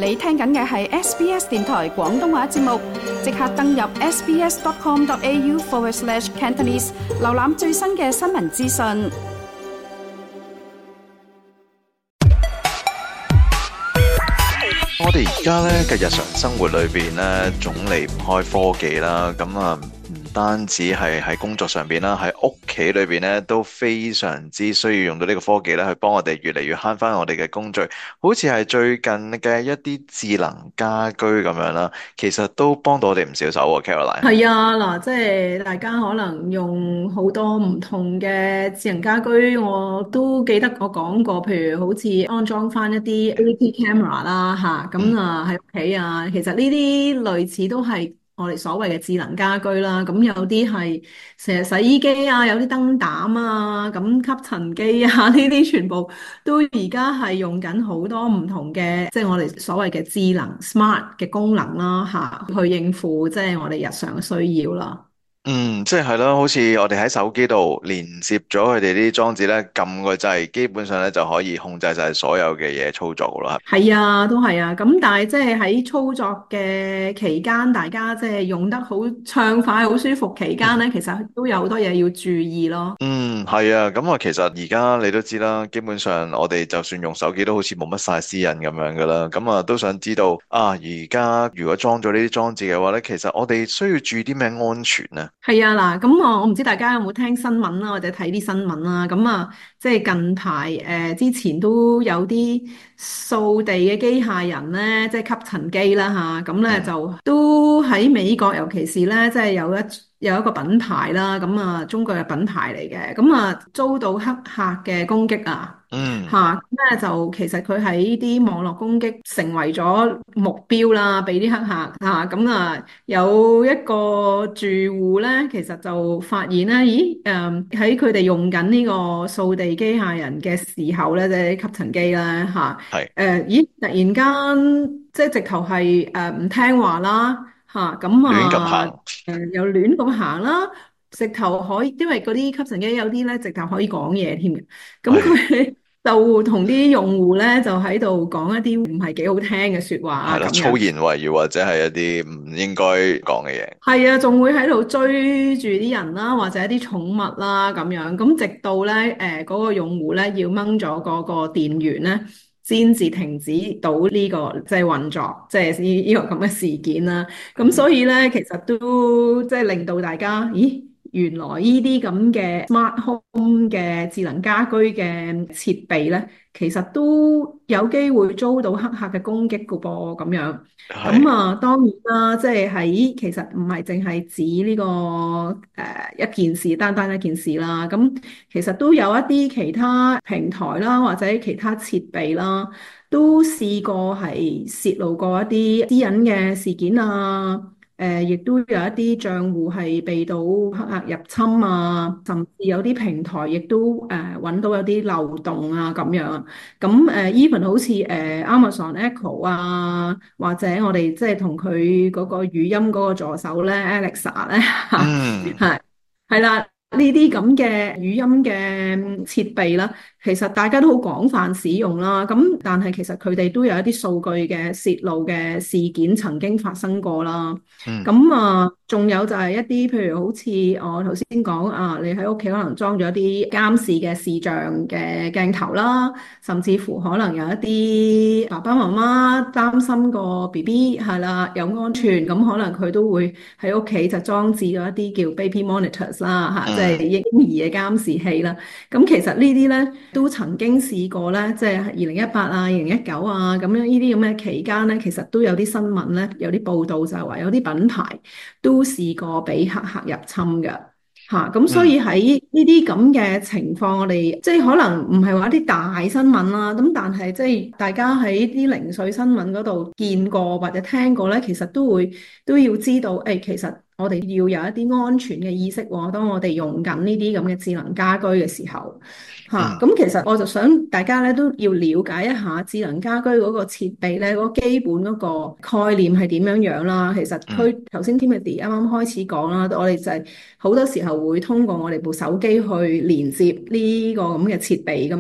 你聽緊嘅係 SBS 電台廣東話節目，即刻登入 sbs.com.au/cantonese 瀏覽最新嘅新聞資訊。 我哋而家咧嘅日常生活裏邊咧，總離唔開科技啦。咁啊，唔單止係喺工作上邊啦，喺屋企裏邊咧都非常之需要用到呢個科技咧，去幫我哋越嚟越慳翻我哋嘅工序。好似係最近嘅一啲智能家居咁樣啦，其實都幫到我哋唔少手喎，Caroline。 係啊，嗱，即係大家可能用好多唔同嘅智能家居，我都記得我講過，譬如好似安裝翻一啲 AT camera 啦，咁啊喺屋企啊，其實呢啲類似都係我哋所謂嘅智能家居啦。咁有啲係成日洗衣機啊，有啲燈膽啊，咁吸塵機啊，呢啲全部都而家係用緊好多唔同嘅，即係我哋所謂嘅智能 smart 嘅功能啦，去應付即係我哋日常嘅需要啦。 即係咯，好似我哋喺手機度連接咗佢哋啲裝置咧，撳個掣，基本上咧就可以控制晒所有嘅嘢操作噶啦。 係啊，都係啊。咁但係即係喺操作嘅期間，大家即係用得好暢快、好舒服期間咧，其實都有好多嘢要注意咯。 係啊，咁啊，其實而家你都知啦，基本上我哋就算用手機都好似冇乜晒私隱咁樣噶啦。咁啊，都想知道啊，而家如果裝咗呢啲裝置嘅話咧，其實我哋需要注意啲咩安全呢？ 係啊，嗱，咁我唔知大家有冇聽新聞啦，或者睇啲新聞啦。咁啊，即係近排之前都有啲掃地嘅機械人咧，即係吸塵機啦吓，咁咧嗯， 就都喺美國，尤其是咧，即係有一個品牌啦，咁啊中國嘅品牌嚟嘅，咁啊遭到黑客嘅攻擊啊。 嗯， 咁咧就其實佢喺啲網絡攻擊成為咗目標啦，俾啲黑客咁啊有一個住戶咧，其實就發現咧，咦喺佢哋用緊呢個掃地機械人嘅時候咧，即係吸塵機咧係咦突然間即係直頭係唔聽話啦咁亂咁行。 又亂咁行啦，直頭可以，因為嗰啲吸塵機有啲咧直頭可以講嘢添嘅，咁係佢就同啲用戶咧就喺度講一啲唔係幾好聽嘅説話係啦， 啊咁樣。 粗言穢語或者係一啲唔應該講嘅嘢。 係啊，仲會喺度追住啲人啦，或者一啲寵物啦咁樣，咁直到咧嗰個用戶咧要掹咗嗰個電源咧，先至停止到呢個即係運作，即係呢個咁嘅事件啦。咁所以咧，其實都即係令到大家，咦，原來呢啲咁嘅 smart home 嘅智能家居嘅設備咧，其實都有機會遭到黑客嘅攻擊噶噃，咁樣。咁係， 啊，當然啦，即係喺其實唔係淨係指呢個一件事，單單一件事啦。咁其實都有一啲其他平台啦，或者其他設備啦，都試過係泄露過一啲私隱嘅事件啊。亦都有一啲賬戶係被到黑客入侵啊，甚至有啲平台亦都揾到有啲漏洞啊咁樣。咁even 好似Amazon Echo 啊，或者我哋即係同佢嗰個語音嗰個助手咧 Alexa 咧嚇， 嗯， 係啦，呢啲咁嘅語音嘅設備啦，其實大家都好廣泛使用啦。咁但係其實佢哋都有一啲數據嘅泄露嘅事件曾經發生過啦。 嗯， 咁啊，仲有就係一啲譬如好似我頭先講啊，你喺屋企可能裝咗一啲監視嘅視像嘅鏡頭啦，甚至乎可能有一啲爸爸媽媽擔心個 BB 係啦有安全，咁可能佢都會喺屋企就裝置咗一啲叫 baby monitors 啦即係嗯， 嬰兒嘅監視器啦。咁其實呢啲咧都曾經試過咧，即係2018啊、2019啊咁樣呢啲咁嘅期間咧，其實都有啲新聞咧，有啲報道就係話有啲品牌都試過俾黑客入侵嘅。咁所嗯， 以喺呢啲咁嘅情況，我哋即係可能唔係話一啲大新聞啦，咁但係即係大家喺啲零碎新聞嗰度見過或者聽過咧，其實都要知道，其實我哋要有一啲安全嘅意識喎。當我哋用緊呢啲咁嘅智能家居嘅時候。 嗯， 咁其實我就想大家咧都要了解一下智能家居嗰個設備咧，嗰個基本嗰個概念係點樣樣啦。其實嗯， 佢頭先 Timothy 啱啱開始講啦，我哋就係好多時候會通過我哋部手機去連接呢個咁嘅設備噶嘛。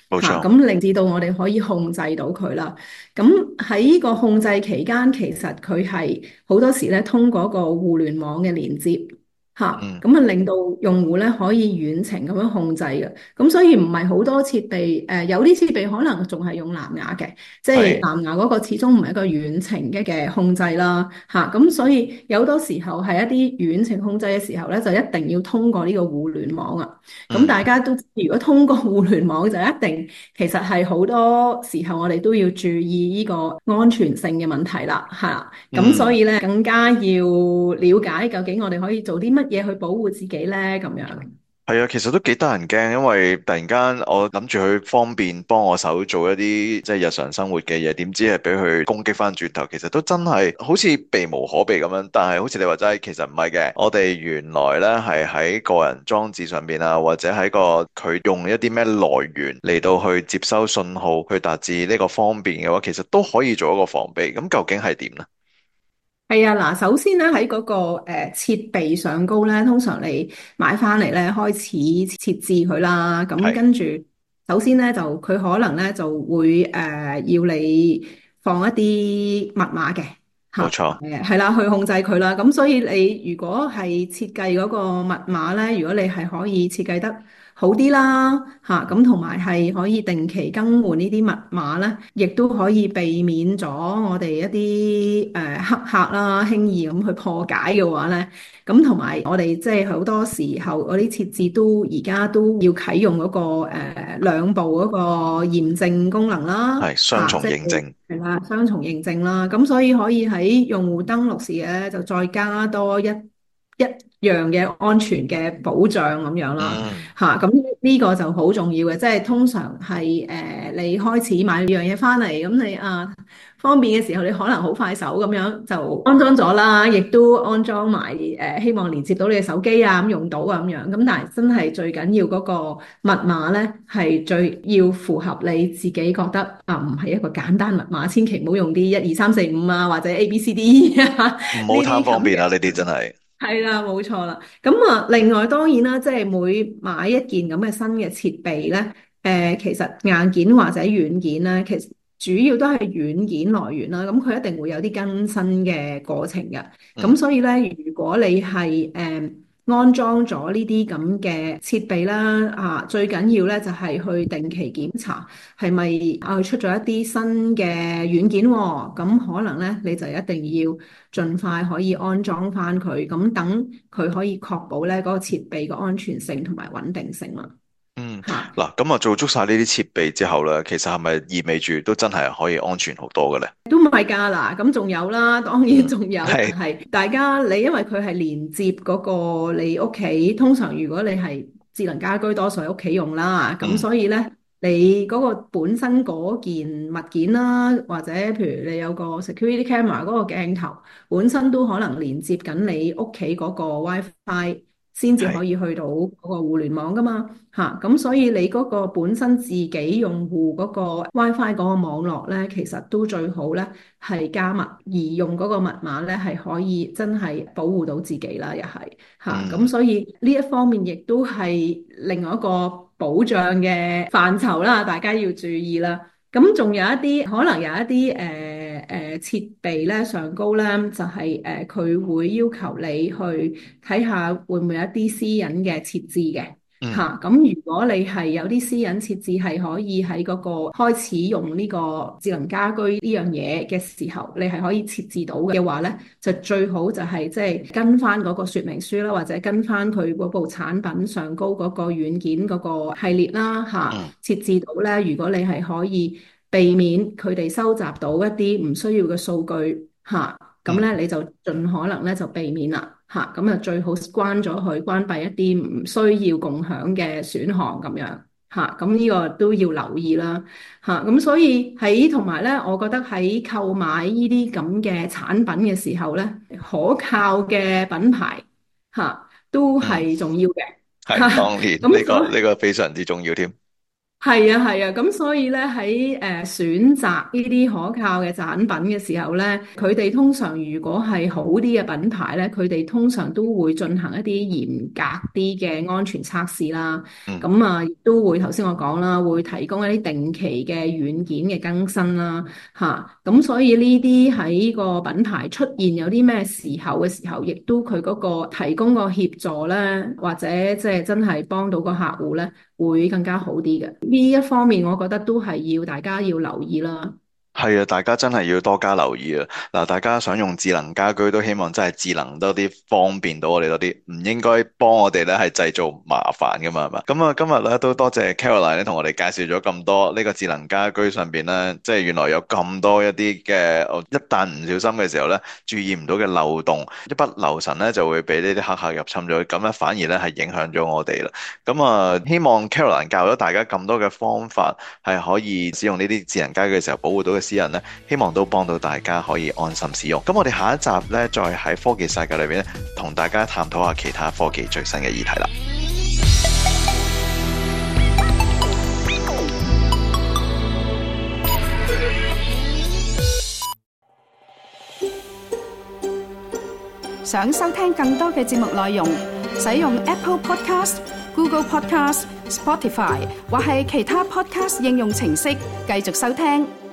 冇錯。 咁令至到我哋可以控制到佢啦。咁喺呢個控制期間，其實佢係好多時咧通過個互聯網嘅連接。 嗯， 咁啊令到用戶咧可以遠程咁樣控制嘅。咁所以唔係好多設備，有啲設備可能仲係用藍牙嘅，即係係。 藍牙嗰個始終唔係一個遠程嘅控制啦。咁所以有好多時候係一啲遠程控制嘅時候咧，就一定要通過呢個互聯網啊。咁大嗯家都知，如果通過互聯網就一定，其實係好多時候我哋都要注意呢個安全性嘅問題啦，咁所嗯。 以咧更加要了解究竟我哋可以做啲乜嘢去保護自己咧，咁樣。 係啊，其實都幾得人驚，因為突然間我諗住佢方便幫我手做一啲即係日常生活嘅嘢，點知係俾佢攻擊翻轉頭，其實都真係好似避無可避咁樣。但係好似你話齋，其實唔係嘅，我哋原來咧係喺個人裝置上邊啊，或者喺個佢用一啲咩來源嚟到去接收信號，去達至呢個方便嘅話，其實都可以做一個防備。咁究竟係點呢？ 係啊，嗱，首先咧喺嗰個設備上高咧，通常你買翻嚟咧開始設置佢啦，咁係。 跟住首先咧就佢可能咧就會要你放一啲密碼嘅嚇， 冇錯。 係啦，去控制佢啦。咁所以你如果係設計嗰個密碼咧，如果你係可以設計得好啲啦，咁同埋係可以定期更換呢啲密碼咧，亦都可以避免咗我哋一啲黑客啦，輕易咁去破解嘅話咧，咁同埋我哋即係好多時候嗰啲設置都而家都要啟用嗰個兩步嗰個驗證功能啦， 係雙重即係認證。 係啦，雙重認證啦，咁所以可以喺用戶登錄時咧就再加多一樣嘅安全嘅保障咁樣啦。 嗯。 咁呢個就好重要嘅，即係通常係你開始買樣嘢翻嚟，咁你方便嘅時候，你可能好快手咁樣就安裝咗啦，亦都安裝埋希望連接到你嘅手機咁用到咁樣。咁但係真係最緊要嗰個密碼咧，係最要符合你自己覺得唔係一個簡單密碼，千祈唔好用啲1 2 3 4 5或者 ABCD 呢唔好貪啲咁嘅。 方便啊！呢啲真係。 係啦，冇錯啦。咁另外當然啦，即係每買一件咁嘅新嘅設備咧，其實硬件或者軟件咧，其實主要都係軟件來源啦。咁佢一定會有啲更新嘅過程嘅。咁嗯。 所以咧，如果你係安裝咗呢啲咁嘅設備啦，最緊要咧就係去定期檢查係咪出咗一啲新嘅軟件喎。咁可能咧你就一定要盡快可以安裝翻佢，咁等佢可以確保咧嗰個設備嘅安全性同埋穩定性啦。 嗯。 嚇。 嗱，咁啊做足晒呢啲設備之後咧，其實係咪意味住都真係可以安全好多嘅咧？ 都唔係㗎嗱，咁仲有啦，當然嗯。 仲有就係。 係大家你因為佢係連接嗰個你屋企，通常如果你係智能家居，多數喺屋企用啦，咁嗯。 所以咧你嗰個本身嗰件物件啦，或者譬如你有個 security camera 嗰個鏡頭，本身都可能連接緊你屋企嗰個 WiFi。先至可係。 以去到嗰個互聯網噶嘛，咁所以你嗰個本身自己用戶嗰個 WiFi 嗰個網絡咧，其實都最好咧係加密，而用嗰個密碼咧係可以真係保護到自己啦，又係咁嗯。 所以呢一方面亦都係另外一個保障嘅範疇啦，大家要注意啦。咁仲有一啲可能有一啲設備咧上高咧，就係佢會要求你去睇下會唔會有一啲私隱嘅設置嘅嗯。 咁如果你係有啲私隱設置係可以喺嗰個開始用呢個智能家居呢樣嘢嘅時候，你係可以設置到嘅話咧，就最好就係即係跟翻嗰個說明書啦，或者跟翻佢嗰部產品上高嗰個軟件嗰個系列啦嗯。 設置到咧，如果你係可以避免佢哋收集到一啲唔需要嘅數據咁咧你就盡可能咧就避免啦咁啊最好關咗佢，關閉一啲唔需要共享嘅選項咁樣咁呢個都要留意啦咁所以喺同埋咧，我覺得喺購買呢啲咁嘅產品嘅時候咧，可靠嘅品牌都嗯。 係重要嘅係，當然咁呢個非常之重要添。 係啊，係啊，咁所以咧喺選擇呢啲可靠嘅產品嘅時候咧，佢哋通常如果係好啲嘅品牌咧，佢哋通常都會進行一啲嚴格啲嘅安全測試啦。 嗯。 咁啊，亦都會頭先我講啦，會提供一啲定期嘅軟件嘅更新啦，咁所以呢啲喺個品牌出現有啲咩時候嘅時候，亦都佢嗰個提供個協助咧，或者即係真係幫到個客戶咧，會更加好啲嘅。呢一方面，我覺得都係要大家要留意啦。 係啊，大家真係要多加留意啊！嗱，大家想用智能家居都希望真係智能多啲，方便到我哋多啲，唔應該幫我哋咧係製造麻煩噶嘛，係嘛？咁啊，今日咧都多謝 Caroline 咧同我哋介紹咗咁多呢個智能家居上邊咧，即係原來有咁多一啲嘅，一旦唔小心嘅時候咧，注意唔到嘅漏洞，一不留神咧就會俾呢啲黑客入侵咗，咁咧反而咧係影響咗我哋啦。咁啊，希望 Caroline 教咗大家咁多嘅方法，係可以使用呢啲智能家居嘅時候保護到嘅私人咧，希望都幫到大家可以安心使用。咁我哋下一集咧，再喺科技世界裏邊咧，同大家探討下其他科技最新嘅議題啦。 想收聽更多嘅節目內容，使用 Apple Podcast、Google Podcast、Spotify 或係其他 Podcast 應用程式繼續收聽。